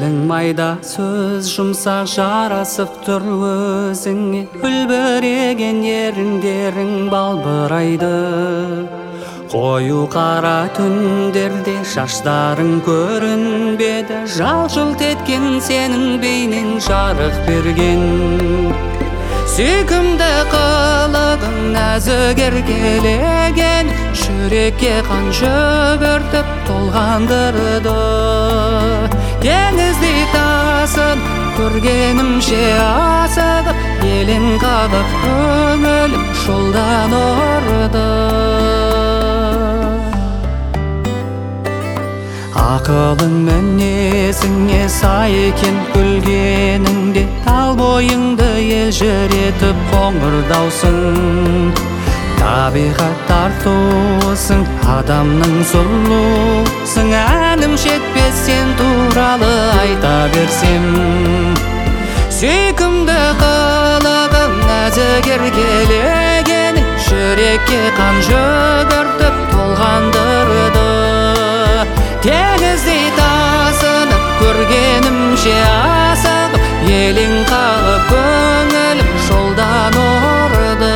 Сенің майда сөз жұмсақ жарасып тұр өзіңе, үлбіреген еріндерің балбырайды. Қою қара түндерде шаштарың көрінбеді, жалт-жұлт еткен сенің бейнең жарық берген. Сүйкімді қылығың нәзік еркелеген, жүрекке қан жүгіртіп толғандырды. Теңіздей тасын көргенімше асығып, елең қалып көңілім жолдан ұрды. Ақылың мінезіңе сай екен күлгеніңде, тал бойыңды елжіретіп қоңыр даусың. Табиғат тартуысың, адамның сұлусың, әнім жетпес сен туралы айта берсем. Сүйкімді қылығың нәзік еркелеген, жүрекке қан жүгіртіп толғандырды. Теңіздей тасынып көргенімше асығып, елең қағып көңілім жолдан ұрды.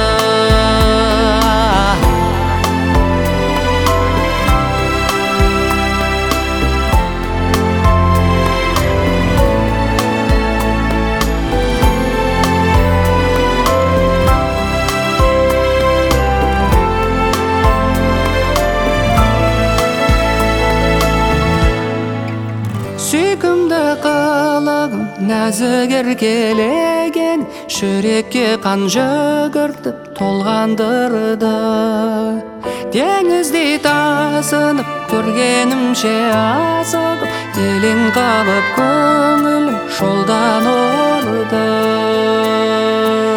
Сүйкімді қылығың нәзік еркелеген, жүрекке қан жүгіртіп толғандырды. Теңіздей тасынып көргенімше асығып, елең қалып көңілім жолдан ұрды.